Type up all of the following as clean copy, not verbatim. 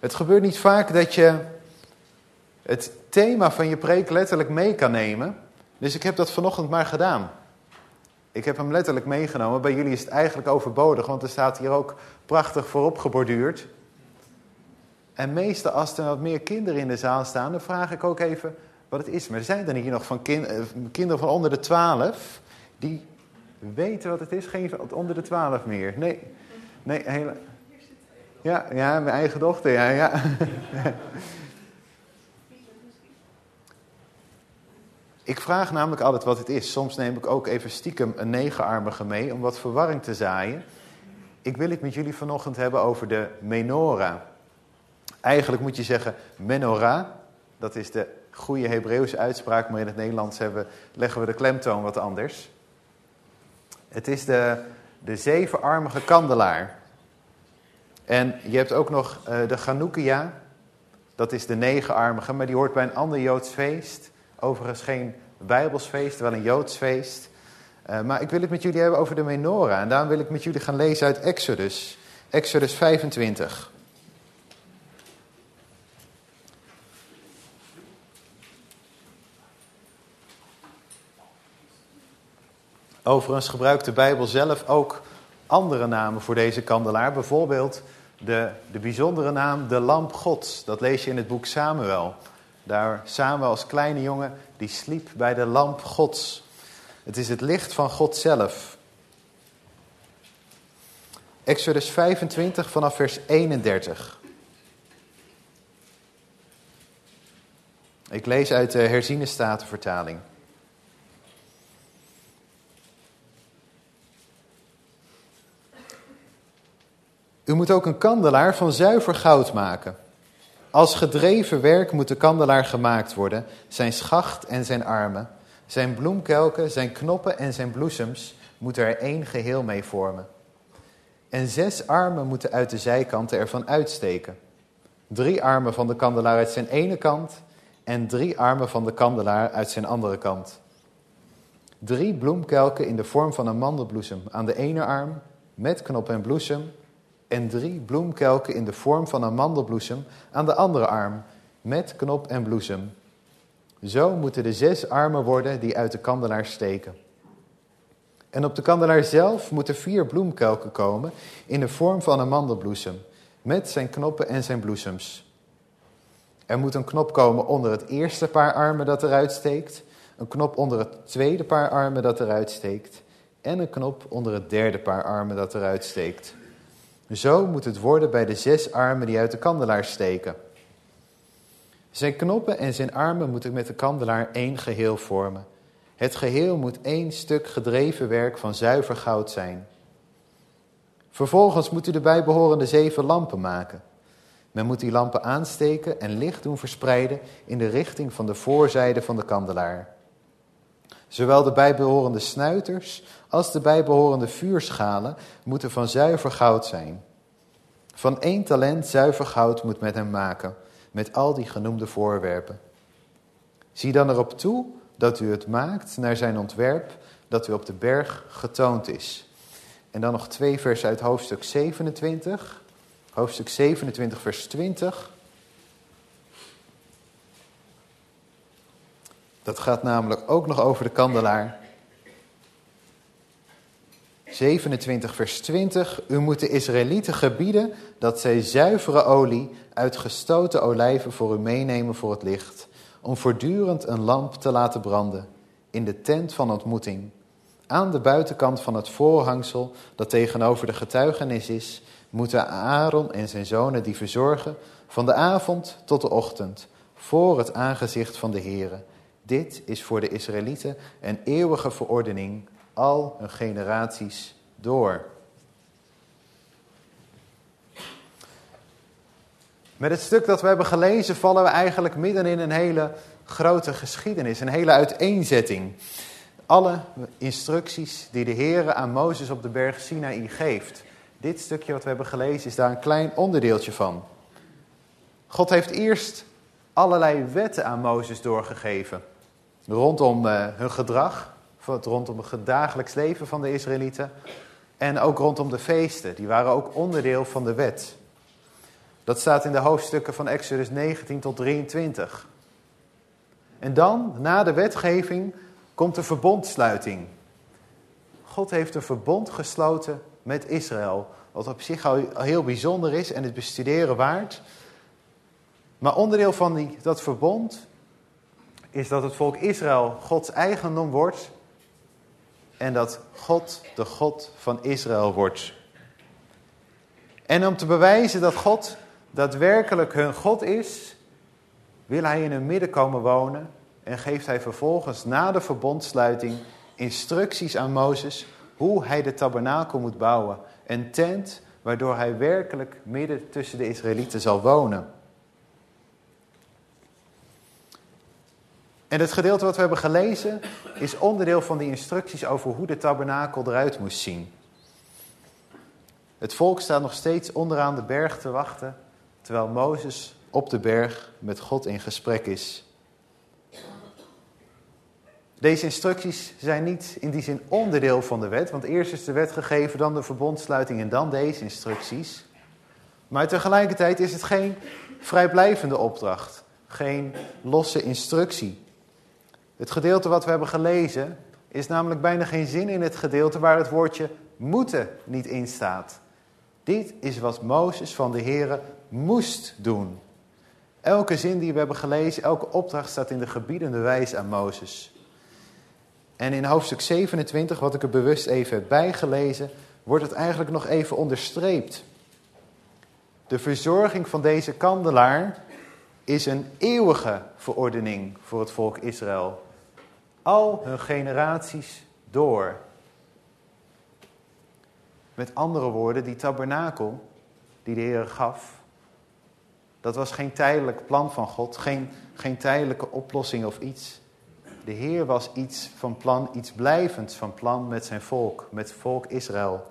Het gebeurt niet vaak dat je het thema van je preek letterlijk mee kan nemen. Dus ik heb dat vanochtend maar gedaan. Ik heb hem letterlijk meegenomen. Bij jullie is het eigenlijk overbodig, want er staat hier ook prachtig voorop geborduurd. En meestal als er wat meer kinderen in de zaal staan, dan vraag ik ook even wat het is. Maar er zijn dan hier nog van kinderen van onder de 12, die weten wat het is. Geen van onder de 12 meer. Nee, hele... Ja, mijn eigen dochter, ja. Ik vraag namelijk altijd wat het is. Soms neem ik ook even stiekem een 9-armige mee om wat verwarring te zaaien. Ik wil het met jullie vanochtend hebben over de menorah. Eigenlijk moet je zeggen menorah. Dat is de goede Hebreeuwse uitspraak, maar in het Nederlands leggen we de klemtoon wat anders. Het is de 7-armige kandelaar. En je hebt ook nog de Chanukkia. Dat is de 9-armige, maar die hoort bij een ander Joods feest. Overigens geen Bijbels feest, wel een Joods feest. Maar ik wil het met jullie hebben over de menorah. En daarom wil ik met jullie gaan lezen uit Exodus. Exodus 25. Overigens gebruikt de Bijbel zelf ook andere namen voor deze kandelaar. Bijvoorbeeld de bijzondere naam de lamp Gods. Dat lees je in het boek Samuel. Daar Samuel als kleine jongen, die sliep bij de lamp Gods. Het is het licht van God zelf. Exodus 25 vanaf vers 31. Ik lees uit de herziene statenvertaling. U moet ook een kandelaar van zuiver goud maken. Als gedreven werk moet de kandelaar gemaakt worden, zijn schacht en zijn armen, zijn bloemkelken, zijn knoppen en zijn bloesems moeten er één geheel mee vormen. En 6 armen moeten uit de zijkanten ervan uitsteken. 3 armen van de kandelaar uit zijn ene kant en 3 armen van de kandelaar uit zijn andere kant. 3 bloemkelken in de vorm van een mandelbloesem aan de ene arm, met knop en bloesem, en 3 bloemkelken in de vorm van een mandelbloesem aan de andere arm, met knop en bloesem. Zo moeten de 6 armen worden die uit de kandelaar steken. En op de kandelaar zelf moeten 4 bloemkelken komen in de vorm van een mandelbloesem, met zijn knoppen en zijn bloesems. Er moet een knop komen onder het eerste paar armen dat eruit steekt, een knop onder het tweede paar armen dat eruit steekt, en een knop onder het derde paar armen dat eruit steekt. Zo moet het worden bij de 6 armen die uit de kandelaar steken. Zijn knoppen en zijn armen moeten met de kandelaar één geheel vormen. Het geheel moet 1 stuk gedreven werk van zuiver goud zijn. Vervolgens moet u de bijbehorende 7 lampen maken. Men moet die lampen aansteken en licht doen verspreiden in de richting van de voorzijde van de kandelaar. Zowel de bijbehorende snuiters als de bijbehorende vuurschalen moeten van zuiver goud zijn. Van 1 talent zuiver goud moet men hem maken, met al die genoemde voorwerpen. Zie dan erop toe dat u het maakt naar zijn ontwerp dat u op de berg getoond is. En dan nog 2 versen uit hoofdstuk 27. Hoofdstuk 27 vers 20. Dat gaat namelijk ook nog over de kandelaar. 27 vers 20. U moet de Israëlieten gebieden dat zij zuivere olie uit gestoten olijven voor u meenemen voor het licht, om voortdurend een lamp te laten branden in de tent van ontmoeting, aan de buitenkant van het voorhangsel dat tegenover de getuigenis is, moeten Aaron en zijn zonen die verzorgen van de avond tot de ochtend, voor het aangezicht van de Heere. Dit is voor de Israëlieten een eeuwige verordening, al hun generaties door. Met het stuk dat we hebben gelezen vallen we eigenlijk midden in een hele grote geschiedenis, een hele uiteenzetting. Alle instructies die de Heere aan Mozes op de berg Sinaï geeft. Dit stukje wat we hebben gelezen is daar een klein onderdeeltje van. God heeft eerst allerlei wetten aan Mozes doorgegeven. Rondom hun gedrag, rondom het dagelijks leven van de Israëlieten. En ook rondom de feesten, die waren ook onderdeel van de wet. Dat staat in de hoofdstukken van Exodus 19 tot 23. En dan, na de wetgeving, komt de verbondsluiting. God heeft een verbond gesloten met Israël, wat op zich al heel bijzonder is en het bestuderen waard. Maar onderdeel van dat verbond is dat het volk Israël Gods eigendom wordt en dat God de God van Israël wordt. En om te bewijzen dat God daadwerkelijk hun God is, wil hij in hun midden komen wonen en geeft hij vervolgens na de verbondsluiting instructies aan Mozes hoe hij de tabernakel moet bouwen. Een tent waardoor hij werkelijk midden tussen de Israëlieten zal wonen. En het gedeelte wat we hebben gelezen is onderdeel van die instructies over hoe de tabernakel eruit moest zien. Het volk staat nog steeds onderaan de berg te wachten, terwijl Mozes op de berg met God in gesprek is. Deze instructies zijn niet in die zin onderdeel van de wet, want eerst is de wet gegeven, dan de verbondsluiting en dan deze instructies. Maar tegelijkertijd is het geen vrijblijvende opdracht, geen losse instructie. Het gedeelte wat we hebben gelezen is namelijk bijna geen zin in het gedeelte waar het woordje moeten niet in staat. Dit is wat Mozes van de Heere moest doen. Elke zin die we hebben gelezen, elke opdracht staat in de gebiedende wijs aan Mozes. En in hoofdstuk 27, wat ik er bewust even heb bijgelezen, wordt het eigenlijk nog even onderstreept. De verzorging van deze kandelaar is een eeuwige verordening voor het volk Israël. Al hun generaties door. Met andere woorden, die tabernakel die de Heer gaf, dat was geen tijdelijk plan van God, geen tijdelijke oplossing of iets. De Heer was iets van plan, iets blijvends van plan met zijn volk, met het volk Israël.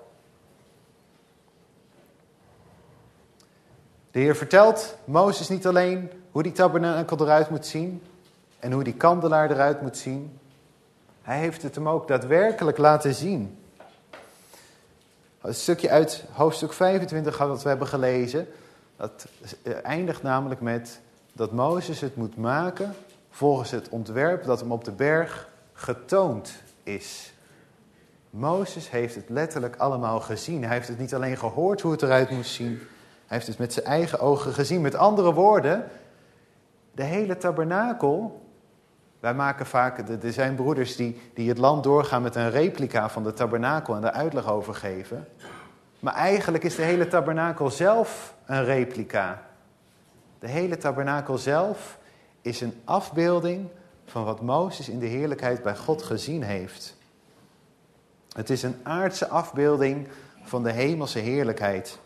De Heer vertelt Mozes niet alleen hoe die tabernakel eruit moet zien en hoe die kandelaar eruit moet zien. Hij heeft het hem ook daadwerkelijk laten zien. Het stukje uit hoofdstuk 25 dat we hebben gelezen, dat eindigt namelijk met dat Mozes het moet maken volgens het ontwerp dat hem op de berg getoond is. Mozes heeft het letterlijk allemaal gezien. Hij heeft het niet alleen gehoord hoe het eruit moest zien. Hij heeft het met zijn eigen ogen gezien. Met andere woorden, de hele tabernakel. Wij maken vaak, er zijn broeders die het land doorgaan met een replica van de tabernakel en daar uitleg over geven. Maar eigenlijk is de hele tabernakel zelf een replica. De hele tabernakel zelf is een afbeelding van wat Mozes in de heerlijkheid bij God gezien heeft. Het is een aardse afbeelding van de hemelse heerlijkheid.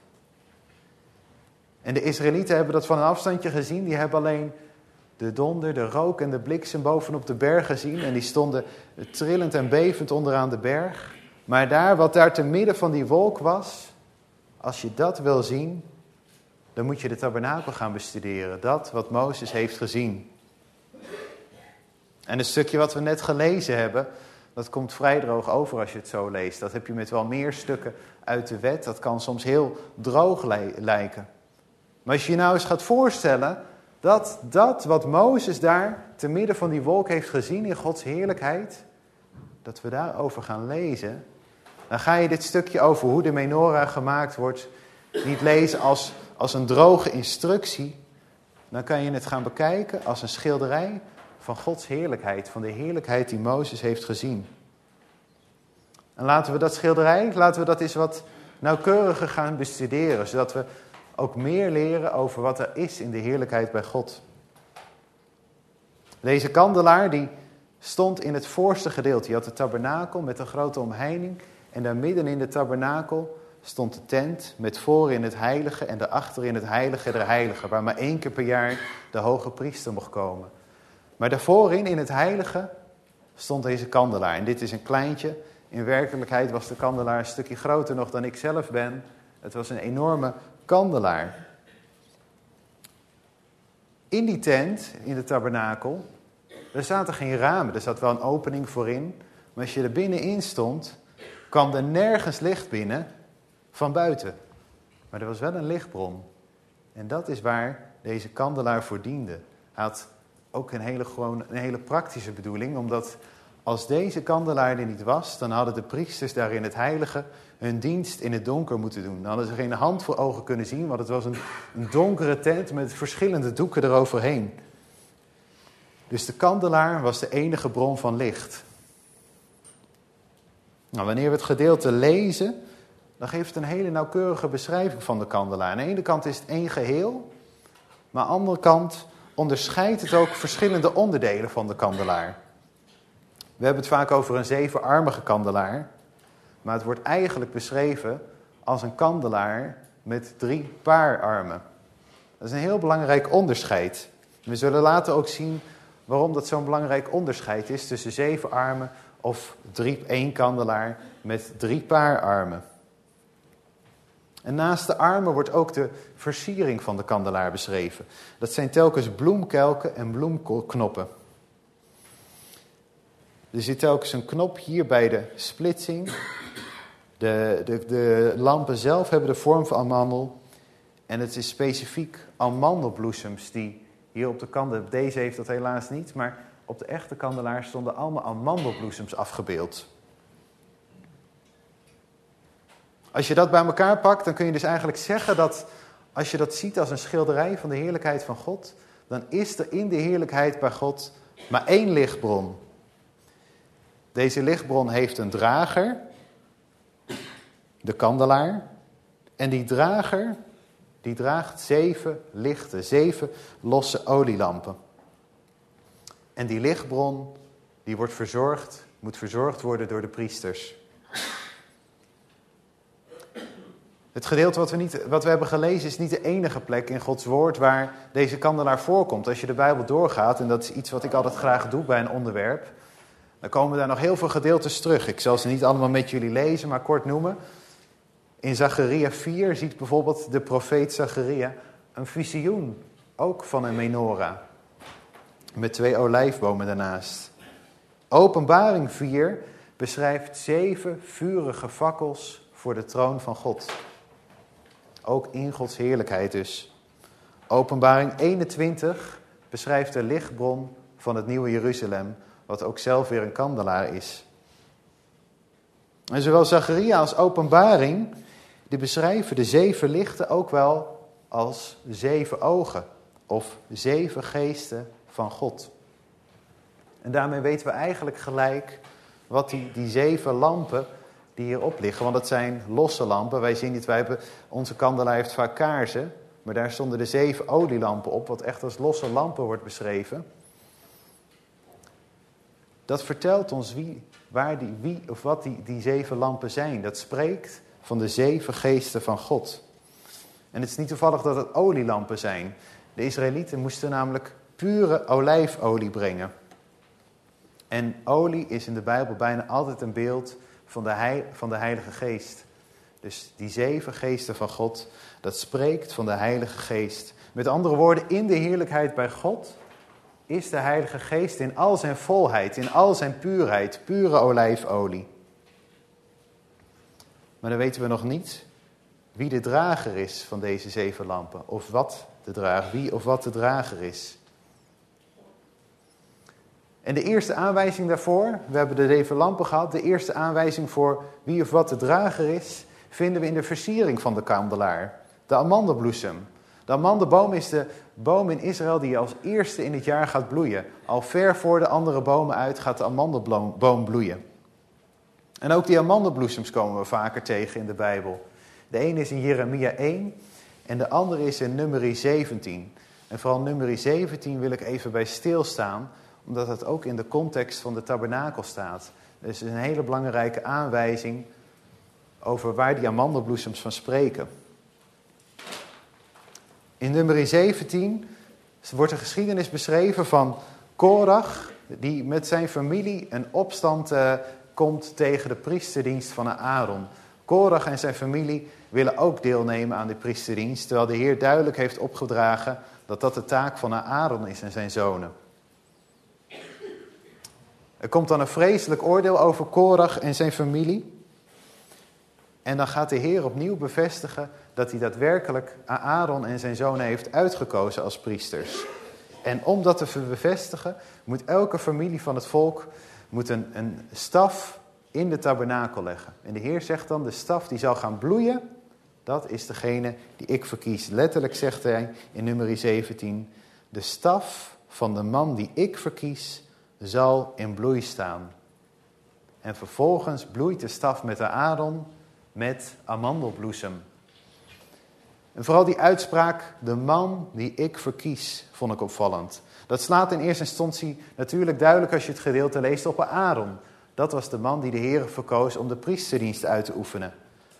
En de Israëlieten hebben dat van een afstandje gezien. Die hebben alleen de donder, de rook en de bliksem bovenop de berg gezien. En die stonden trillend en bevend onderaan de berg. Maar daar, wat daar te midden van die wolk was, als je dat wil zien, dan moet je de tabernakel gaan bestuderen. Dat wat Mozes heeft gezien. En het stukje wat we net gelezen hebben, dat komt vrij droog over als je het zo leest. Dat heb je met wel meer stukken uit de wet. Dat kan soms heel droog lijken. Maar als je je nou eens gaat voorstellen dat wat Mozes daar te midden van die wolk heeft gezien in Gods heerlijkheid, dat we daarover gaan lezen, dan ga je dit stukje over hoe de menorah gemaakt wordt niet lezen als een droge instructie. Dan kan je het gaan bekijken als een schilderij van Gods heerlijkheid, van de heerlijkheid die Mozes heeft gezien. En laten we dat schilderij, laten we dat eens wat nauwkeuriger gaan bestuderen, zodat we ook meer leren over wat er is in de heerlijkheid bij God. Deze kandelaar die stond in het voorste gedeelte. Je had de tabernakel met een grote omheining. En daar midden in de tabernakel stond de tent met voor in het heilige en daarachter in het heilige der heiligen. Waar maar 1 keer per jaar de hoge priester mocht komen. Maar daarvoor in het heilige stond deze kandelaar. En dit is een kleintje. In werkelijkheid was de kandelaar een stukje groter nog dan ik zelf ben. Het was een enorme kandelaar. In die tent, in de tabernakel, er zaten geen ramen. Er zat wel een opening voorin. Maar als je er binnenin stond, kwam er nergens licht binnen van buiten. Maar er was wel een lichtbron. En dat is waar deze kandelaar voor diende. Hij had ook een hele praktische bedoeling, omdat als deze kandelaar er niet was, dan hadden de priesters daar in het heilige hun dienst in het donker moeten doen. Dan hadden ze geen hand voor ogen kunnen zien, want het was een donkere tent met verschillende doeken eroverheen. Dus de kandelaar was de enige bron van licht. Nou, wanneer we het gedeelte lezen, dan geeft het een hele nauwkeurige beschrijving van de kandelaar. Aan de ene kant is het één geheel, maar aan de andere kant onderscheidt het ook verschillende onderdelen van de kandelaar. We hebben het vaak over een 7-armige kandelaar, maar het wordt eigenlijk beschreven als een kandelaar met 3 paar armen. Dat is een heel belangrijk onderscheid. We zullen later ook zien waarom dat zo'n belangrijk onderscheid is tussen 7 armen of 1 kandelaar met 3 paar armen. En naast de armen wordt ook de versiering van de kandelaar beschreven. Dat zijn telkens bloemkelken en bloemknoppen. Er zit telkens een knop hier bij de splitsing. De lampen zelf hebben de vorm van amandel. En het is specifiek amandelbloesems die hier op de kandelaar, deze heeft dat helaas niet, maar op de echte kandelaar stonden allemaal amandelbloesems afgebeeld. Als je dat bij elkaar pakt, dan kun je dus eigenlijk zeggen dat als je dat ziet als een schilderij van de heerlijkheid van God, dan is er in de heerlijkheid bij God maar 1 lichtbron. Deze lichtbron heeft een drager, de kandelaar, en die drager, die draagt 7 lichten, 7 losse olielampen. En die lichtbron, die moet verzorgd worden door de priesters. Het gedeelte wat we hebben gelezen is niet de enige plek in Gods woord waar deze kandelaar voorkomt. Als je de Bijbel doorgaat, en dat is iets wat ik altijd graag doe bij een onderwerp, dan komen daar nog heel veel gedeeltes terug. Ik zal ze niet allemaal met jullie lezen, maar kort noemen. In Zacharia 4 ziet bijvoorbeeld de profeet Zacharia een visioen, ook van een menorah, met 2 olijfbomen daarnaast. Openbaring 4 beschrijft 7 vurige fakkels voor de troon van God. Ook in Gods heerlijkheid dus. Openbaring 21 beschrijft de lichtbron van het nieuwe Jeruzalem, wat ook zelf weer een kandelaar is. En zowel Zacharia als Openbaring, die beschrijven de 7 lichten ook wel als 7 ogen of 7 geesten van God. En daarmee weten we eigenlijk gelijk wat die 7 lampen die hierop liggen, want het zijn losse lampen. Wij zien het, onze kandelaar heeft vaak kaarsen, maar daar stonden de 7 olielampen op, wat echt als losse lampen wordt beschreven. Dat vertelt ons wat die 7 lampen zijn. Dat spreekt van de 7 geesten van God. En het is niet toevallig dat het olielampen zijn. De Israëlieten moesten namelijk pure olijfolie brengen. En olie is in de Bijbel bijna altijd een beeld van de Heilige Geest. Dus die 7 geesten van God, dat spreekt van de Heilige Geest. Met andere woorden, in de heerlijkheid bij God is de Heilige Geest in al zijn volheid, in al zijn puurheid, pure olijfolie. Maar dan weten we nog niet wie de drager is van deze 7 lampen. Of wie of wat de drager is. En de eerste aanwijzing daarvoor, we hebben de 7 lampen gehad, de eerste aanwijzing voor wie of wat de drager is, vinden we in de versiering van de kandelaar. De amandelbloesem. De amandelboom is de boom in Israël die als eerste in het jaar gaat bloeien. Al ver voor de andere bomen uit gaat de amandelboom bloeien. En ook die amandelbloesems komen we vaker tegen in de Bijbel. De ene is in Jeremia 1 en de andere is in Numeri 17. En vooral Numeri 17 wil ik even bij stilstaan, omdat het ook in de context van de tabernakel staat. Dus het is een hele belangrijke aanwijzing over waar die amandelbloesems van spreken. In Numeri 17 wordt de geschiedenis beschreven van Korach, die met zijn familie een opstand komt tegen de priesterdienst van Aaron. Korach en zijn familie willen ook deelnemen aan de priesterdienst, terwijl de Heer duidelijk heeft opgedragen dat dat de taak van Aaron is en zijn zonen. Er komt dan een vreselijk oordeel over Korach en zijn familie. En dan gaat de Heer opnieuw bevestigen dat hij daadwerkelijk Aaron en zijn zonen heeft uitgekozen als priesters. En om dat te bevestigen, moet elke familie van het volk een staf in de tabernakel leggen. En de Heer zegt dan, de staf die zal gaan bloeien, dat is degene die ik verkies. Letterlijk zegt hij in Numeri 17, de staf van de man die ik verkies, zal in bloei staan. En vervolgens bloeit de staf met Aaron met amandelbloesem. En vooral die uitspraak, de man die ik verkies, vond ik opvallend. Dat slaat in eerste instantie natuurlijk duidelijk als je het gedeelte leest op Aaron. Dat was de man die de Heer verkoos om de priesterdienst uit te oefenen.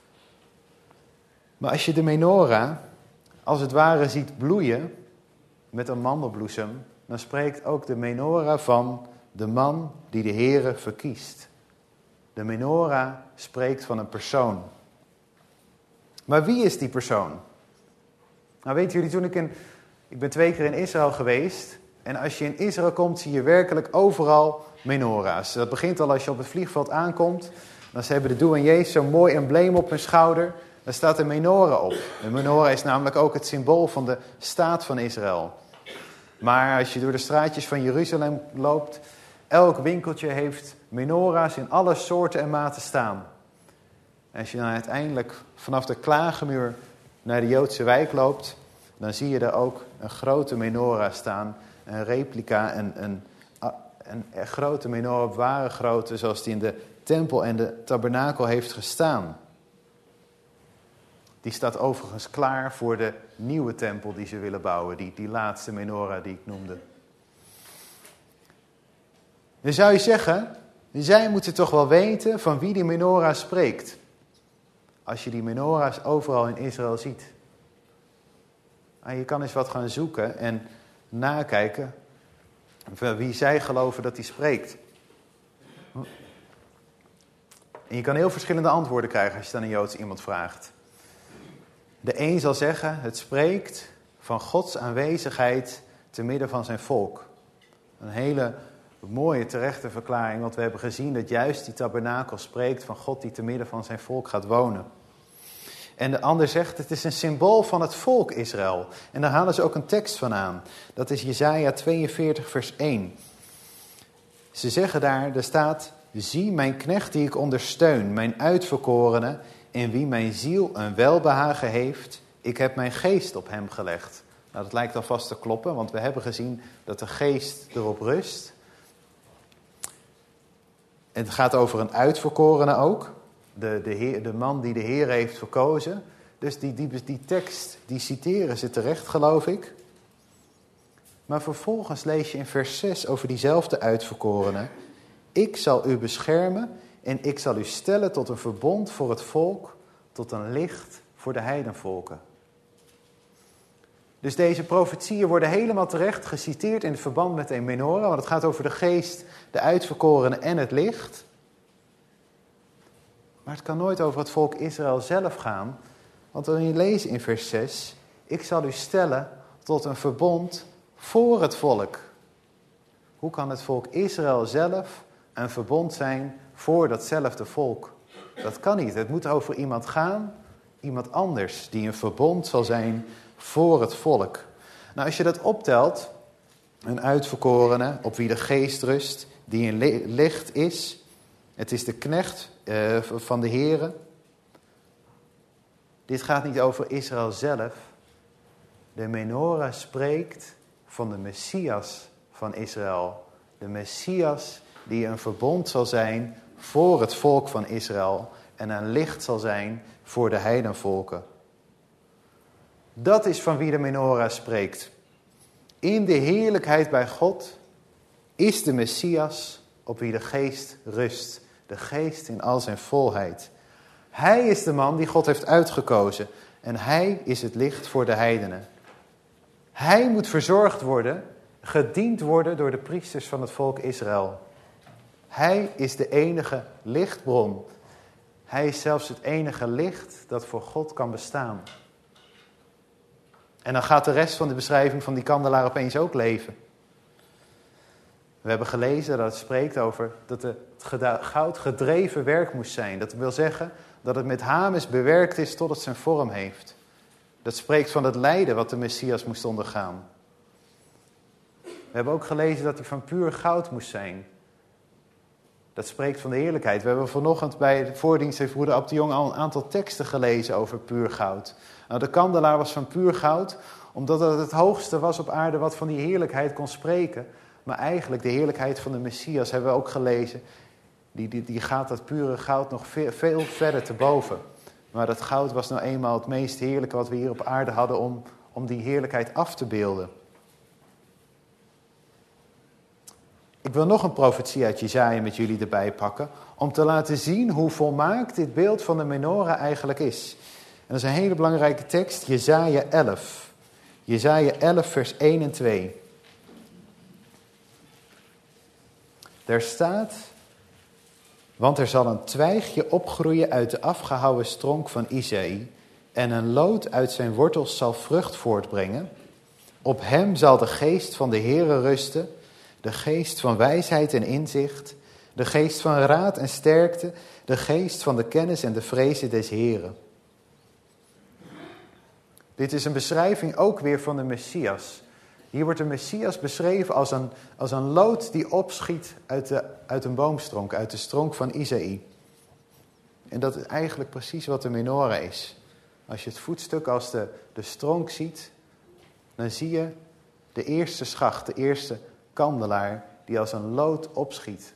Maar als je de menorah als het ware ziet bloeien met amandelbloesem, dan spreekt ook de menorah van de man die de Heer verkiest. De menorah spreekt van een persoon. Maar wie is die persoon? Nou, weten jullie, ik ben 2 keer in Israël geweest. En als je in Israël komt, zie je werkelijk overal menorahs. Dat begint al als je op het vliegveld aankomt. Dan hebben de douaniers zo'n mooi embleem op hun schouder. Daar staat een menorah op. Een menorah is namelijk ook het symbool van de staat van Israël. Maar als je door de straatjes van Jeruzalem loopt, elk winkeltje heeft menorahs in alle soorten en maten staan. En als je dan uiteindelijk vanaf de Klagemuur naar de Joodse wijk loopt, dan zie je daar ook een grote menorah staan. Een replica, een grote menorah op ware grootte, zoals die in de tempel en de tabernakel heeft gestaan. Die staat overigens klaar voor de nieuwe tempel die ze willen bouwen. Die laatste menorah die ik noemde. Dan zou je zeggen, zij moeten toch wel weten van wie die menorah spreekt. Als je die menorahs overal in Israël ziet. En je kan eens wat gaan zoeken en nakijken van wie zij geloven dat hij spreekt. En je kan heel verschillende antwoorden krijgen als je dan een Joods iemand vraagt. De een zal zeggen, het spreekt van Gods aanwezigheid te midden van zijn volk. Een hele mooie terechte verklaring, want we hebben gezien dat juist die tabernakel spreekt van God die te midden van zijn volk gaat wonen. En de ander zegt, het is een symbool van het volk Israël. En daar halen ze ook een tekst van aan. Dat is Jesaja 42 vers 1. Ze zeggen daar staat, zie mijn knecht die ik ondersteun, mijn uitverkorene, in wie mijn ziel een welbehagen heeft, ik heb mijn geest op hem gelegd. Nou, dat lijkt alvast te kloppen, want we hebben gezien dat de geest erop rust. En het gaat over een uitverkorene ook. De man die de Heer heeft verkozen. Dus die tekst, die citeren ze terecht, geloof ik. Maar vervolgens lees je in vers 6 over diezelfde uitverkorene. Ik zal u beschermen en ik zal u stellen tot een verbond voor het volk, tot een licht voor de heidenvolken. Dus deze profetieën worden helemaal terecht geciteerd in het verband met een menorah, want het gaat over de geest, de uitverkorene en het licht. Maar het kan nooit over het volk Israël zelf gaan, want dan je leest in vers 6, ik zal u stellen tot een verbond voor het volk. Hoe kan het volk Israël zelf een verbond zijn voor datzelfde volk? Dat kan niet. Het moet over iemand gaan, iemand anders, die een verbond zal zijn voor het volk. Nou, als je dat optelt, een uitverkorene op wie de geest rust, die een licht is, het is de knecht van de Here. Dit gaat niet over Israël zelf. De menorah spreekt van de Messias van Israël. De Messias die een verbond zal zijn voor het volk van Israël en een licht zal zijn voor de heidenvolken. Dat is van wie de menorah spreekt. In de heerlijkheid bij God is de Messias op wie de geest rust. De geest in al zijn volheid. Hij is de man die God heeft uitgekozen. En hij is het licht voor de heidenen. Hij moet verzorgd worden, gediend worden door de priesters van het volk Israël. Hij is de enige lichtbron. Hij is zelfs het enige licht dat voor God kan bestaan. En dan gaat de rest van de beschrijving van die kandelaar opeens ook leven. We hebben gelezen dat het spreekt over dat het goud gedreven werk moest zijn. Dat wil zeggen dat het met hames bewerkt is tot het zijn vorm heeft. Dat spreekt van het lijden wat de Messias moest ondergaan. We hebben ook gelezen dat hij van puur goud moest zijn. Dat spreekt van de heerlijkheid. We hebben vanochtend bij de voordienst heeft broeder Ab de Jong al een aantal teksten gelezen over puur goud. Nou, de kandelaar was van puur goud, omdat het hoogste was op aarde wat van die heerlijkheid kon spreken. Maar eigenlijk de heerlijkheid van de Messias hebben we ook gelezen. Die gaat dat pure goud nog veel verder te boven. Maar dat goud was nou eenmaal het meest heerlijke wat we hier op aarde hadden om die heerlijkheid af te beelden. Ik wil nog een profetie uit Jesaja met jullie erbij pakken, om te laten zien hoe volmaakt dit beeld van de menorah eigenlijk is. En dat is een hele belangrijke tekst, Jesaja 11. Jesaja 11 vers 1 en 2. Daar staat: want er zal een twijgje opgroeien uit de afgehouwen stronk van Isaïe, en een loot uit zijn wortels zal vrucht voortbrengen. Op hem zal de geest van de Heere rusten, de geest van wijsheid en inzicht, de geest van raad en sterkte, de geest van de kennis en de vrezen des Heeren. Dit is een beschrijving ook weer van de Messias. Hier wordt de Messias beschreven als een loot die opschiet uit een boomstronk, uit de stronk van Isaïe. En dat is eigenlijk precies wat de menorah is. Als je het voetstuk als de stronk ziet, dan zie je de eerste schacht, de eerste kandelaar die als een lood opschiet.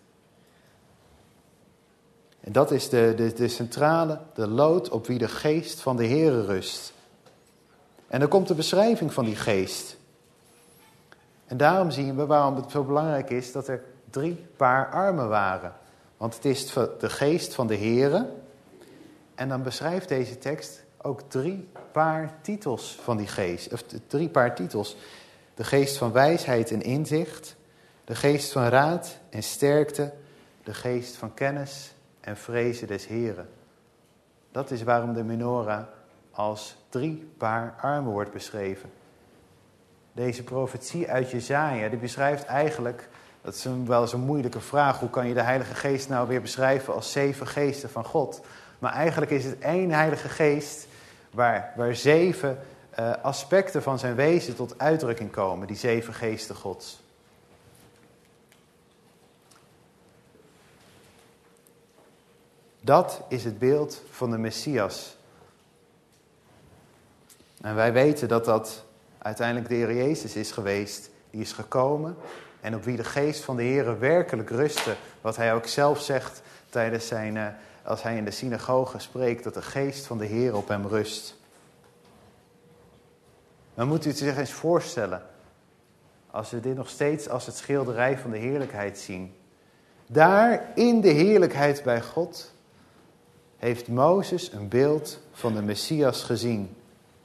En dat is de centrale, de lood op wie de geest van de Heere rust. En dan komt de beschrijving van die geest. En daarom zien we waarom het zo belangrijk is dat er 3 paar armen waren. Want het is de geest van de Heere. En dan beschrijft deze tekst ook 3 paar titels van die geest. Of 3 paar titels. De geest van wijsheid en inzicht. De geest van raad en sterkte. De geest van kennis en vrezen des Heeren. Dat is waarom de menorah als 3 paar armen wordt beschreven. Deze profetie uit Jesaja, die beschrijft eigenlijk, dat is wel eens een moeilijke vraag, hoe kan je de Heilige Geest nou weer beschrijven als 7 geesten van God? Maar eigenlijk is het 1 Heilige Geest waar 7 aspecten van zijn wezen tot uitdrukking komen, die 7 geesten Gods. Dat is het beeld van de Messias. En wij weten dat dat uiteindelijk de Heer Jezus is geweest, die is gekomen en op wie de geest van de Heer werkelijk rustte. Wat hij ook zelf zegt tijdens als hij in de synagoge spreekt, dat de geest van de Heer op hem rust. Dan moet u het zich eens voorstellen, als we dit nog steeds als het schilderij van de heerlijkheid zien. Daar in de heerlijkheid bij God heeft Mozes een beeld van de Messias gezien.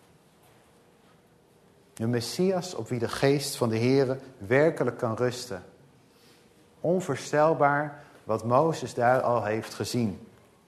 Een Messias op wie de geest van de Heere werkelijk kan rusten. Onvoorstelbaar wat Mozes daar al heeft gezien.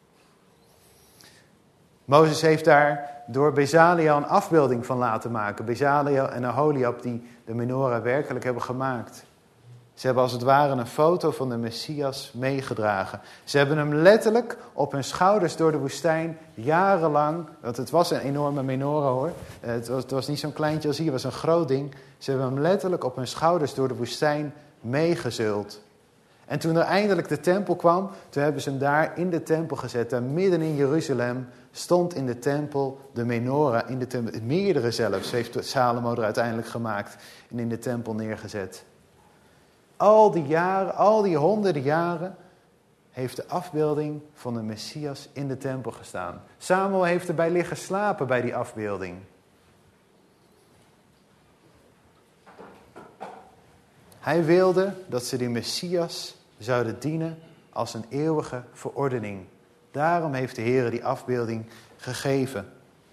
Mozes heeft daar door Bezaliel een afbeelding van laten maken. Bezaliel en Aholiab die de menorah werkelijk hebben gemaakt. Ze hebben als het ware een foto van de Messias meegedragen. Ze hebben hem letterlijk op hun schouders door de woestijn jarenlang, want het was een enorme menorah hoor. Het was niet zo'n kleintje als hier, het was een groot ding. Ze hebben hem letterlijk op hun schouders door de woestijn meegezult. En toen er eindelijk de tempel kwam, toen hebben ze hem daar in de tempel gezet. Daar midden in Jeruzalem stond in de tempel de menorah, in de tempel, meerdere zelfs, heeft Salomo er uiteindelijk gemaakt en in de tempel neergezet. Al die jaren, al die honderden jaren, heeft de afbeelding van de Messias in de tempel gestaan. Samuel heeft erbij liggen slapen bij die afbeelding. Hij wilde dat ze die Messias zouden dienen als een eeuwige verordening. Daarom heeft de Heer die afbeelding gegeven.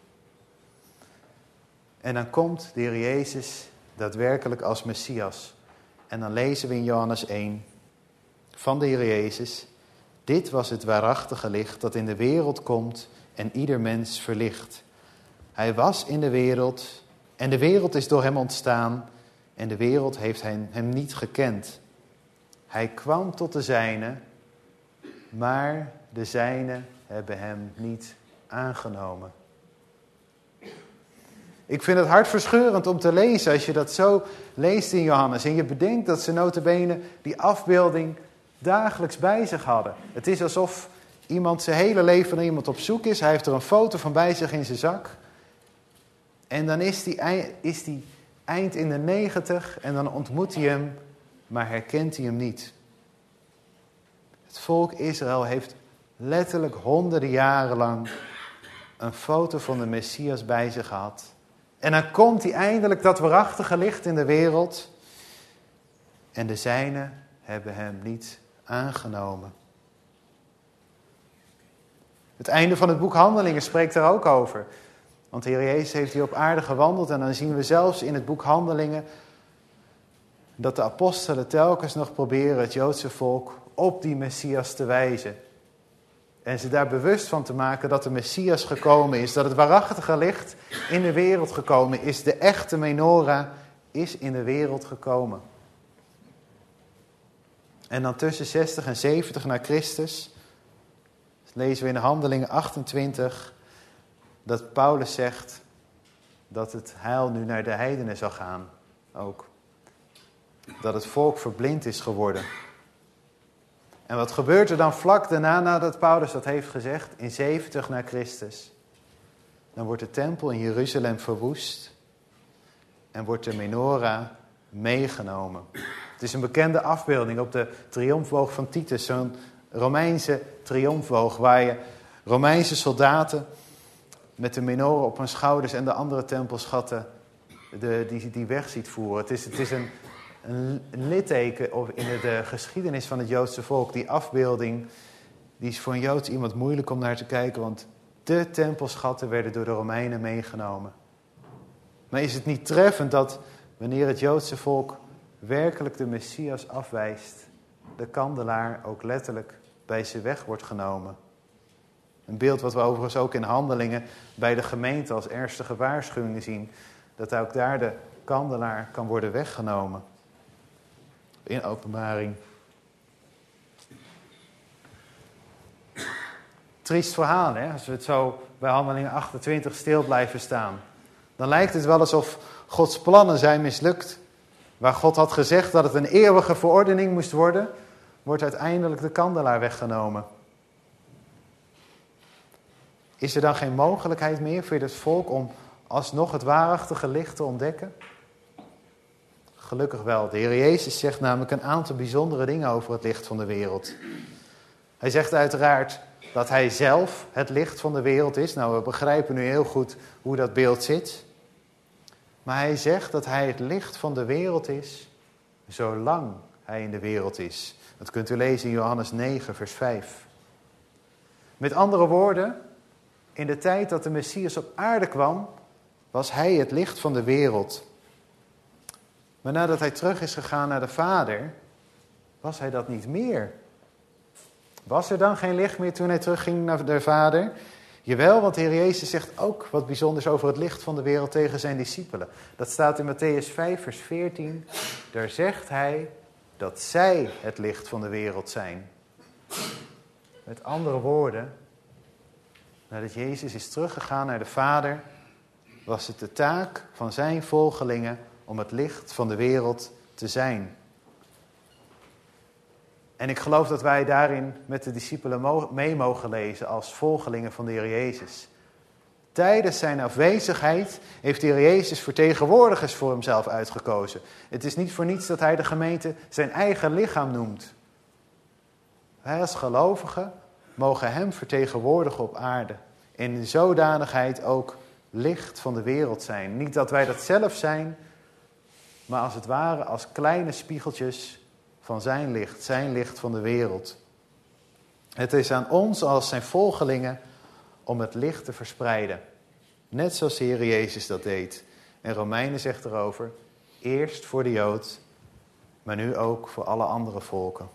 En dan komt de Heer Jezus daadwerkelijk als Messias. En dan lezen we in Johannes 1 van de Heer Jezus: dit was het waarachtige licht dat in de wereld komt en ieder mens verlicht. Hij was in de wereld en de wereld is door hem ontstaan en de wereld heeft hem niet gekend. Hij kwam tot de zijnen, maar de zijnen hebben hem niet aangenomen. Ik vind het hartverscheurend om te lezen als je dat zo leest in Johannes. En je bedenkt dat ze nota bene die afbeelding dagelijks bij zich hadden. Het is alsof iemand zijn hele leven naar iemand op zoek is. Hij heeft er een foto van bij zich in zijn zak. En dan is die eind in de 90 en dan ontmoet hij hem, maar herkent hij hem niet. Het volk Israël heeft letterlijk honderden jaren lang een foto van de Messias bij zich gehad. En dan komt hij eindelijk dat waarachtige licht in de wereld. En de zijnen hebben hem niet aangenomen. Het einde van het boek Handelingen spreekt daar ook over. Want de Heer Jezus heeft hier op aarde gewandeld. En dan zien we zelfs in het boek Handelingen dat de apostelen telkens nog proberen het Joodse volk op die Messias te wijzen. En ze daar bewust van te maken dat de Messias gekomen is. Dat het waarachtige licht in de wereld gekomen is. De echte menorah is in de wereld gekomen. En dan tussen 60 en 70 na Christus lezen we in Handelingen 28 dat Paulus zegt dat het heil nu naar de heidenen zal gaan. Ook. Dat het volk verblind is geworden. En wat gebeurt er dan vlak daarna nadat Paulus dat heeft gezegd? In 70 na Christus. Dan wordt de tempel in Jeruzalem verwoest. En wordt de menorah meegenomen. Het is een bekende afbeelding op de triomfboog van Titus. Zo'n Romeinse triomfboog waar je Romeinse soldaten met de menorah op hun schouders en de andere tempelschatten die weg ziet voeren. Het is een litteken in de geschiedenis van het Joodse volk. Die afbeelding, die is voor een Joods iemand moeilijk om naar te kijken, want de tempelschatten werden door de Romeinen meegenomen. Maar is het niet treffend dat wanneer het Joodse volk werkelijk de Messias afwijst, de kandelaar ook letterlijk bij ze weg wordt genomen? Een beeld wat we overigens ook in Handelingen bij de gemeente als ernstige waarschuwingen zien, dat ook daar de kandelaar kan worden weggenomen. In Openbaring. Triest verhaal, hè? Als we het zo bij Handelingen 28 stil blijven staan. Dan lijkt het wel alsof Gods plannen zijn mislukt. Waar God had gezegd dat het een eeuwige verordening moest worden, wordt uiteindelijk de kandelaar weggenomen. Is er dan geen mogelijkheid meer voor het volk om alsnog het waarachtige licht te ontdekken? Gelukkig wel. De Heer Jezus zegt namelijk een aantal bijzondere dingen over het licht van de wereld. Hij zegt uiteraard dat hij zelf het licht van de wereld is. Nou, we begrijpen nu heel goed hoe dat beeld zit. Maar hij zegt dat hij het licht van de wereld is, zolang hij in de wereld is. Dat kunt u lezen in Johannes 9, vers 5. Met andere woorden, in de tijd dat de Messias op aarde kwam, was hij het licht van de wereld. Maar nadat hij terug is gegaan naar de Vader, was hij dat niet meer. Was er dan geen licht meer toen hij terugging naar de Vader? Jawel, want de Heer Jezus zegt ook wat bijzonders over het licht van de wereld tegen zijn discipelen. Dat staat in Mattheüs 5, vers 14. Daar zegt hij dat zij het licht van de wereld zijn. Met andere woorden, nadat Jezus is teruggegaan naar de Vader, was het de taak van zijn volgelingen om het licht van de wereld te zijn. En ik geloof dat wij daarin met de discipelen mee mogen lezen als volgelingen van de Heer Jezus. Tijdens zijn afwezigheid heeft de Heer Jezus vertegenwoordigers voor hemzelf uitgekozen. Het is niet voor niets dat hij de gemeente zijn eigen lichaam noemt. Wij als gelovigen mogen hem vertegenwoordigen op aarde. En in zodanigheid ook licht van de wereld zijn. Niet dat wij dat zelf zijn, maar als het ware als kleine spiegeltjes van zijn licht van de wereld. Het is aan ons als zijn volgelingen om het licht te verspreiden. Net zoals de Heer Jezus dat deed. En Romeinen zegt erover, eerst voor de Jood, maar nu ook voor alle andere volken.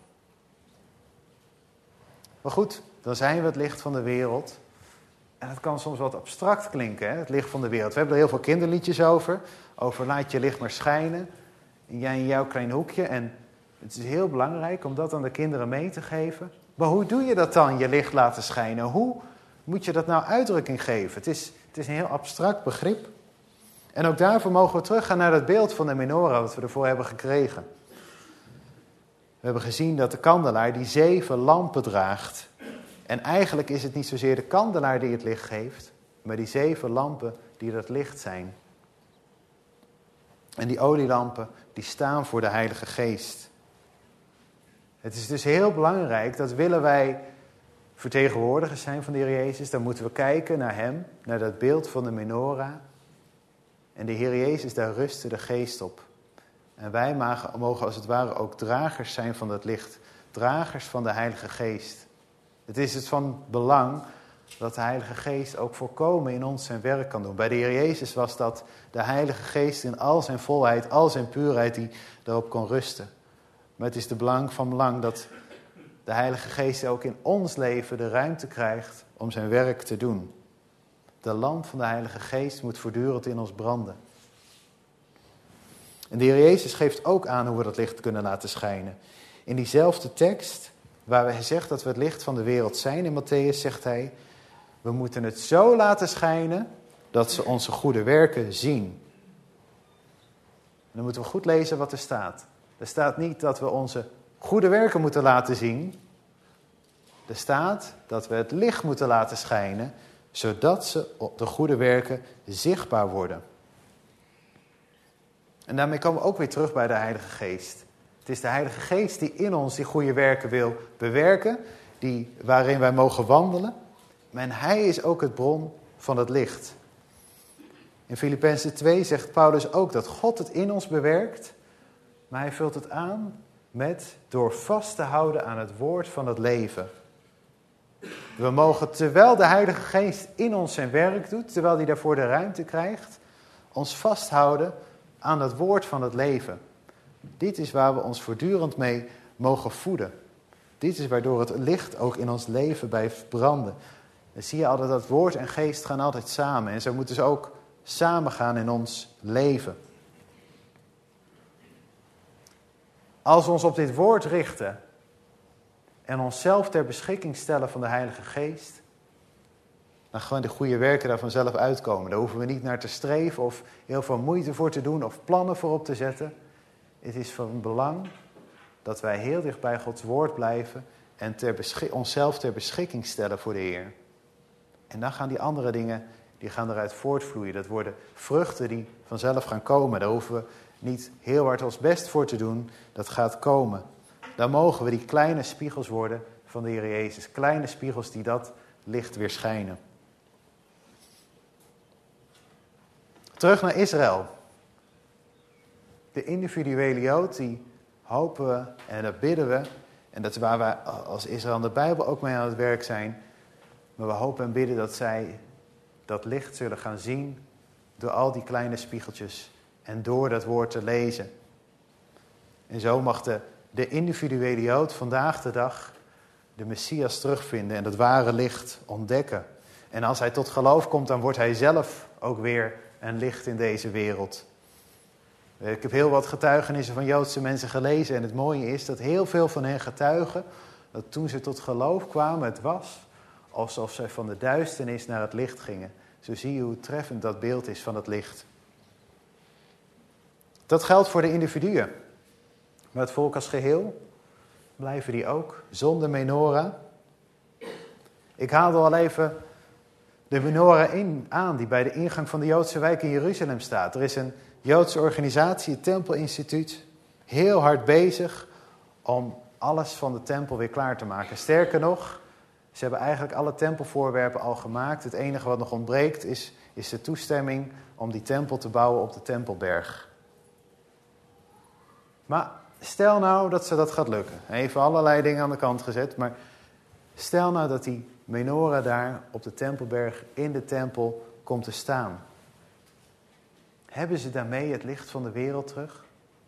Maar goed, dan zijn we het licht van de wereld. En dat kan soms wat abstract klinken, hè? Het licht van de wereld. We hebben er heel veel kinderliedjes over. Over laat je licht maar schijnen. En jij in jouw klein hoekje. En het is heel belangrijk om dat aan de kinderen mee te geven. Maar hoe doe je dat dan, je licht laten schijnen? Hoe moet je dat nou uitdrukking geven? Het is een heel abstract begrip. En ook daarvoor mogen we teruggaan naar dat beeld van de menorah wat we ervoor hebben gekregen. We hebben gezien dat de kandelaar die 7 lampen draagt. En eigenlijk is het niet zozeer de kandelaar die het licht geeft, maar die 7 lampen die dat licht zijn. En die olielampen die staan voor de Heilige Geest. Het is dus heel belangrijk dat willen wij vertegenwoordigers zijn van de Heer Jezus, dan moeten we kijken naar Hem, naar dat beeld van de menorah. En de Heer Jezus, daar rustte de Geest op. En wij mogen als het ware ook dragers zijn van dat licht. Dragers van de Heilige Geest. Het is het van belang dat de Heilige Geest ook volkomen in ons zijn werk kan doen. Bij de Heer Jezus was dat de Heilige Geest in al zijn volheid, al zijn puurheid die daarop kon rusten. Maar het is van belang dat de Heilige Geest ook in ons leven de ruimte krijgt om zijn werk te doen. De lamp van de Heilige Geest moet voortdurend in ons branden. En de Heer Jezus geeft ook aan hoe we dat licht kunnen laten schijnen. In diezelfde tekst, waar hij zegt dat we het licht van de wereld zijn, in Matthäus zegt hij, we moeten het zo laten schijnen dat ze onze goede werken zien. En dan moeten we goed lezen wat er staat. Er staat niet dat we onze goede werken moeten laten zien. Er staat dat we het licht moeten laten schijnen, zodat de goede werken zichtbaar worden. En daarmee komen we ook weer terug bij de Heilige Geest. Het is de Heilige Geest die in ons die goede werken wil bewerken, waarin wij mogen wandelen. En Hij is ook het bron van het licht. In Filippenzen 2 zegt Paulus ook dat God het in ons bewerkt, maar Hij vult het aan door vast te houden aan het woord van het leven. We mogen, terwijl de Heilige Geest in ons zijn werk doet, terwijl hij daarvoor de ruimte krijgt, ons vasthouden aan het woord van het leven. Dit is waar we ons voortdurend mee mogen voeden. Dit is waardoor het licht ook in ons leven blijft branden. Dan zie je altijd dat woord en geest gaan altijd samen. En zo moeten ze ook samen gaan in ons leven. Als we ons op dit woord richten en onszelf ter beschikking stellen van de Heilige Geest, dan gaan de goede werken daar vanzelf uitkomen. Daar hoeven we niet naar te streven of heel veel moeite voor te doen of plannen voor op te zetten. Het is van belang dat wij heel dicht bij Gods woord blijven en onszelf ter beschikking stellen voor de Heer. En dan gaan die andere dingen, die gaan eruit voortvloeien. Dat worden vruchten die vanzelf gaan komen. Daar hoeven we niet heel hard ons best voor te doen. Dat gaat komen. Dan mogen we die kleine spiegels worden van de Heer Jezus. Kleine spiegels die dat licht weer schijnen. Terug naar Israël. De individuele Jood, die hopen we en dat bidden we. En dat is waar wij als Israël in de Bijbel ook mee aan het werk zijn. Maar we hopen en bidden dat zij dat licht zullen gaan zien door al die kleine spiegeltjes en door dat woord te lezen. En zo mag de individuele Jood vandaag de dag de Messias terugvinden en dat ware licht ontdekken. En als hij tot geloof komt, dan wordt hij zelf ook weer een licht in deze wereld. Ik heb heel wat getuigenissen van Joodse mensen gelezen en het mooie is dat heel veel van hen getuigen dat toen ze tot geloof kwamen, het was alsof zij van de duisternis naar het licht gingen. Zo zie je hoe treffend dat beeld is van het licht. Dat geldt voor de individuen. Maar het volk als geheel, blijven die ook zonder menorah? Ik haalde al even de menorah aan die bij de ingang van de Joodse wijk in Jeruzalem staat. Er is een Joodse organisatie, het Tempelinstituut, heel hard bezig om alles van de tempel weer klaar te maken. Sterker nog, ze hebben eigenlijk alle tempelvoorwerpen al gemaakt. Het enige wat nog ontbreekt is de toestemming om die tempel te bouwen op de Tempelberg. Maar stel nou dat ze dat gaat lukken. Even allerlei dingen aan de kant gezet, maar stel nou dat die menorah daar op de Tempelberg in de tempel komt te staan. Hebben ze daarmee het licht van de wereld terug?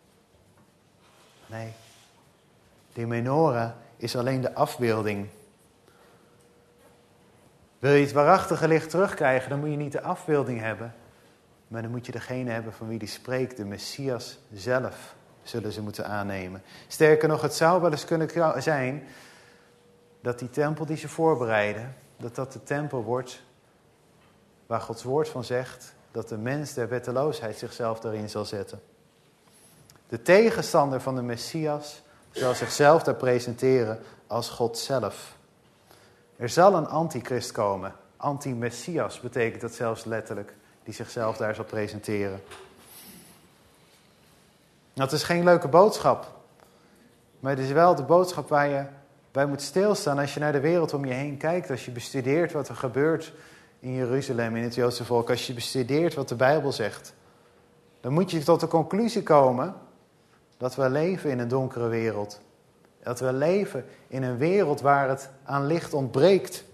Nee. Die menorah is alleen de afbeelding. Wil je het waarachtige licht terugkrijgen, dan moet je niet de afbeelding hebben. Maar dan moet je degene hebben van wie die spreekt, de Messias zelf, zullen ze moeten aannemen. Sterker nog, het zou wel eens kunnen zijn dat die tempel die ze voorbereiden, dat dat de tempel wordt waar Gods woord van zegt dat de mens der wetteloosheid zichzelf daarin zal zetten. De tegenstander van de Messias zal zichzelf daar presenteren als God zelf. Er zal een antichrist komen. Anti-Messias betekent dat zelfs letterlijk, die zichzelf daar zal presenteren. Dat is geen leuke boodschap. Maar het is wel de boodschap waar je bij moet stilstaan als je naar de wereld om je heen kijkt. Als je bestudeert wat er gebeurt in Jeruzalem, in het Joodse volk. Als je bestudeert wat de Bijbel zegt. Dan moet je tot de conclusie komen dat we leven in een donkere wereld. Dat we leven in een wereld waar het aan licht ontbreekt.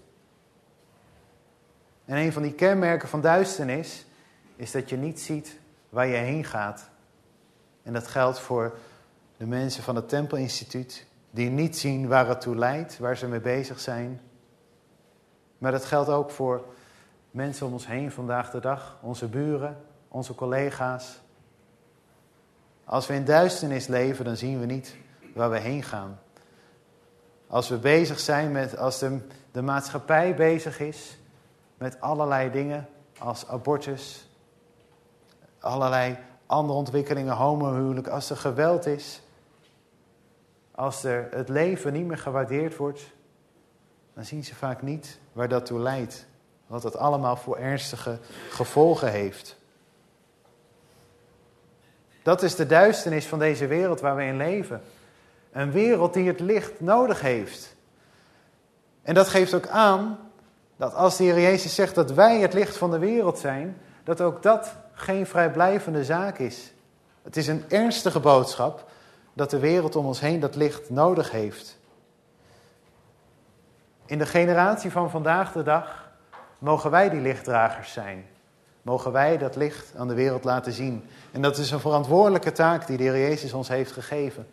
En een van die kenmerken van duisternis is dat je niet ziet waar je heen gaat. En dat geldt voor de mensen van het Tempelinstituut, die niet zien waar het toe leidt, waar ze mee bezig zijn. Maar dat geldt ook voor mensen om ons heen vandaag de dag, onze buren, onze collega's. Als we in duisternis leven, dan zien we niet waar we heen gaan. Als we bezig zijn met, als de maatschappij bezig is met allerlei dingen als abortus, allerlei andere ontwikkelingen, homohuwelijk, als er geweld is, als er het leven niet meer gewaardeerd wordt, dan zien ze vaak niet waar dat toe leidt. Wat dat allemaal voor ernstige gevolgen heeft. Dat is de duisternis van deze wereld waar we in leven. Een wereld die het licht nodig heeft. En dat geeft ook aan dat als de Heer Jezus zegt dat wij het licht van de wereld zijn, dat ook dat geen vrijblijvende zaak is. Het is een ernstige boodschap dat de wereld om ons heen dat licht nodig heeft. In de generatie van vandaag de dag mogen wij die lichtdragers zijn. Mogen wij dat licht aan de wereld laten zien. En dat is een verantwoordelijke taak die de Heer Jezus ons heeft gegeven.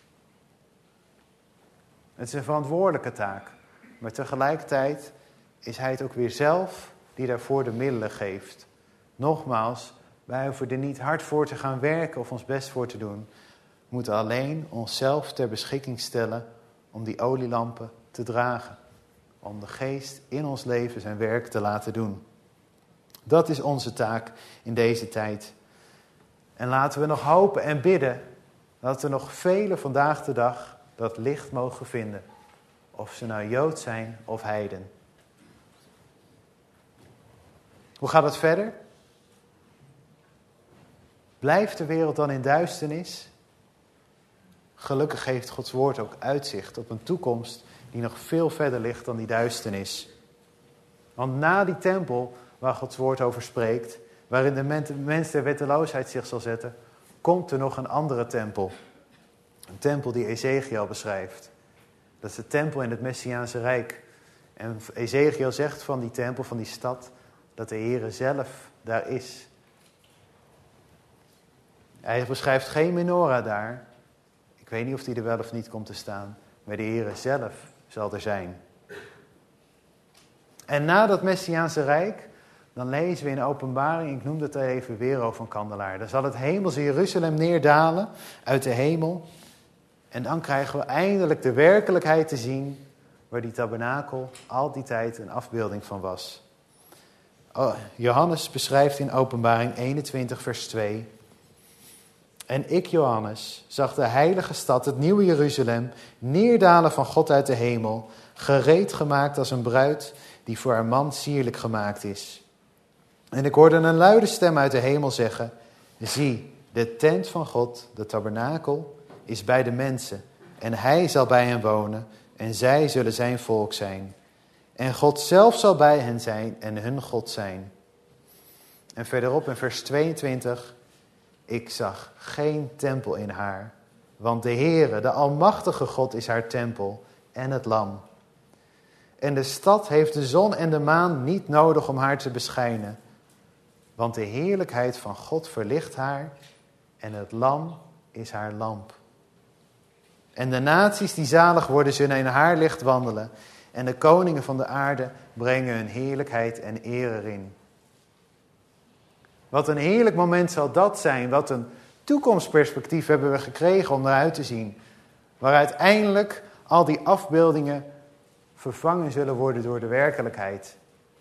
Het is een verantwoordelijke taak. Maar tegelijkertijd is Hij het ook weer zelf die daarvoor de middelen geeft. Nogmaals, wij hoeven er niet hard voor te gaan werken of ons best voor te doen. We moeten alleen onszelf ter beschikking stellen om die olielampen te dragen. Om de Geest in ons leven zijn werk te laten doen. Dat is onze taak in deze tijd. En laten we nog hopen en bidden dat er nog velen vandaag de dag dat licht mogen vinden. Of ze nou Jood zijn of heiden. Hoe gaat het verder? Blijft de wereld dan in duisternis? Gelukkig geeft Gods woord ook uitzicht op een toekomst die nog veel verder ligt dan die duisternis. Want na die tempel waar Gods woord over spreekt, waarin de mens der wetteloosheid zich zal zetten, komt er nog een andere tempel. Een tempel die Ezekiel beschrijft. Dat is de tempel in het Messiaanse Rijk. En Ezekiel zegt van die tempel, van die stad, dat de Heere zelf daar is. Hij beschrijft geen menorah daar. Ik weet niet of die er wel of niet komt te staan. Maar de Heere zelf zal er zijn. En na dat Messiaanse Rijk, dan lezen we in Openbaring, ik noem dat er even weer over een kandelaar. Dan zal het hemelse Jeruzalem neerdalen uit de hemel. En dan krijgen we eindelijk de werkelijkheid te zien waar die tabernakel al die tijd een afbeelding van was. Johannes beschrijft in Openbaring 21 vers 2. En ik, Johannes, zag de heilige stad, het nieuwe Jeruzalem, neerdalen van God uit de hemel, gereed gemaakt als een bruid die voor haar man sierlijk gemaakt is. En ik hoorde een luide stem uit de hemel zeggen, zie, de tent van God, de tabernakel, is bij de mensen. En hij zal bij hen wonen en zij zullen zijn volk zijn. En God zelf zal bij hen zijn en hun God zijn. En verderop in vers 22, ik zag geen tempel in haar, want de Heere, de almachtige God, is haar tempel en het lam. En de stad heeft de zon en de maan niet nodig om haar te beschijnen, want de heerlijkheid van God verlicht haar en het lam is haar lamp. En de naties die zalig worden zullen in haar licht wandelen en de koningen van de aarde brengen hun heerlijkheid en eer erin. Wat een heerlijk moment zal dat zijn. Wat een toekomstperspectief hebben we gekregen om naar uit te zien. Waar uiteindelijk al die afbeeldingen vervangen zullen worden door de werkelijkheid.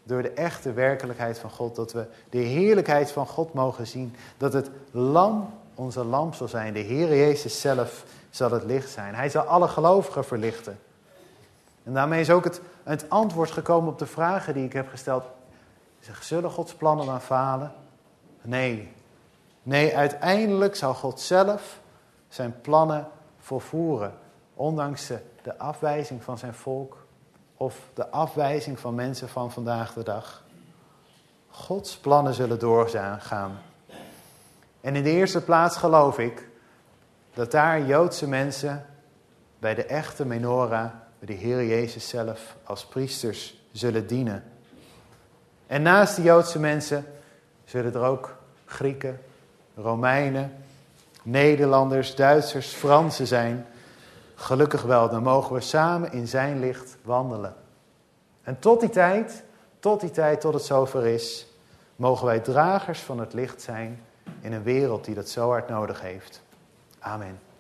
door de echte werkelijkheid van God. Dat we de heerlijkheid van God mogen zien. Dat het lam onze lamp zal zijn. De Heer Jezus zelf zal het licht zijn. Hij zal alle gelovigen verlichten. En daarmee is ook het antwoord gekomen op de vragen die ik heb gesteld. Zullen Gods plannen dan falen? Nee. Nee, uiteindelijk zal God zelf zijn plannen volvoeren. Ondanks de afwijzing van zijn volk of de afwijzing van mensen van vandaag de dag. Gods plannen zullen doorgaan. En in de eerste plaats geloof ik dat daar Joodse mensen bij de echte menorah, bij de Heer Jezus zelf, als priesters zullen dienen. En naast de Joodse mensen zullen er ook Grieken, Romeinen, Nederlanders, Duitsers, Fransen zijn. Gelukkig wel, dan mogen we samen in zijn licht wandelen. En tot die tijd, tot het zover is, mogen wij dragers van het licht zijn in een wereld die dat zo hard nodig heeft. Amen.